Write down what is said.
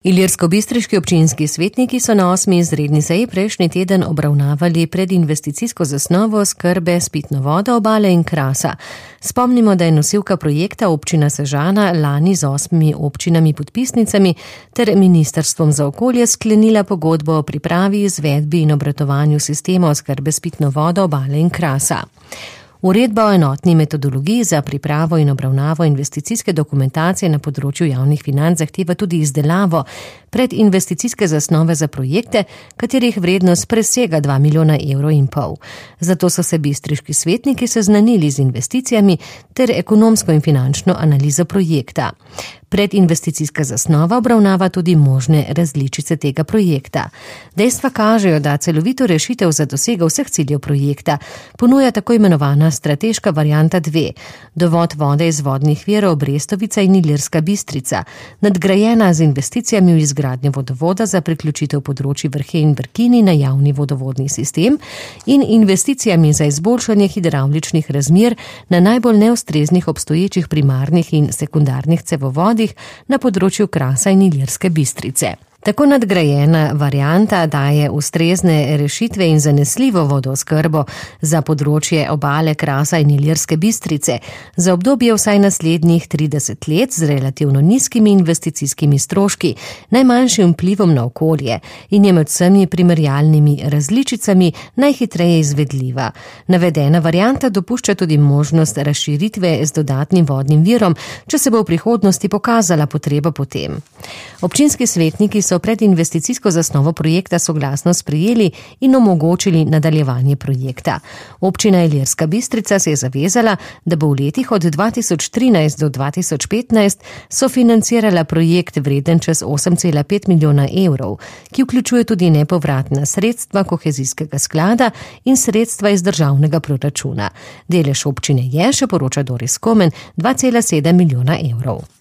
Ilirskobistriški občinski svetniki so na 8. izredni seji prejšnji teden obravnavali predinvesticijsko zasnovo oskrbe s pitno vodo Obale in Krasa. Spomnimo, da je nosilka projekta občina Sežana lani z 8 občinami podpisnicami ter Ministrstvom za okolje sklenila pogodbo o pripravi, izvedbi in obratovanju sistema oskrbe s pitno vodo Obale in Krasa. Uredba o enotni metodologiji za pripravo in obravnavo investicijske dokumentacije na področju javnih financ zahteva tudi izdelavo predinvesticijske zasnove za projekte, katerih vrednost presega 2,5 milijona evrov. Zato so se bistriški svetniki seznanili z investicijami ter ekonomsko in finančno analizo projekta. Predinvesticijska zasnova obravnava tudi možne različice tega projekta. Dejstva kažejo, da celovito rešitev za dosego vseh ciljev projekta ponuja tako imenovana strateška varianta 2, dovod vode iz vodnih virov Brestovica in Ilirska Bistrica, nadgrajena z investicijami v izgradnjo vodovoda za priključitev področji Vrhe in Brkini na javni vodovodni sistem in investicijami za izboljšanje hidravličnih razmer na najbolj neustreznih obstoječih primarnih in sekundarnih cevovodih na področju Krasa in Ilirske Bistrice. Tako nadgrajena varianta daje ustrezne rešitve in zanesljivo vodooskrbo za področje Obale, Krasa in Ilirske Bistrice za obdobje vsaj naslednjih 30 let z relativno nizkimi investicijskimi stroški, najmanjšim vplivom na okolje in je med vsemi primerjalnimi različicami najhitreje izvedljiva. Navedena varianta dopušča tudi možnost razširitve z dodatnim vodnim virom, če se bo v prihodnosti pokazala potreba po tem. Občinski svetniki so predinvesticijsko zasnovo projekta soglasno sprejeli in omogočili nadaljevanje projekta. Občina Ilirska Bistrica se je zavezala, da bo v letih od 2013 do 2015 sofinancirala projekt vreden čez 8,5 milijona evrov, ki vključuje tudi nepovratna sredstva kohezijskega sklada in sredstva iz državnega proračuna. Delež občine je, še poroča Doris Komen, 2,7 milijona evrov.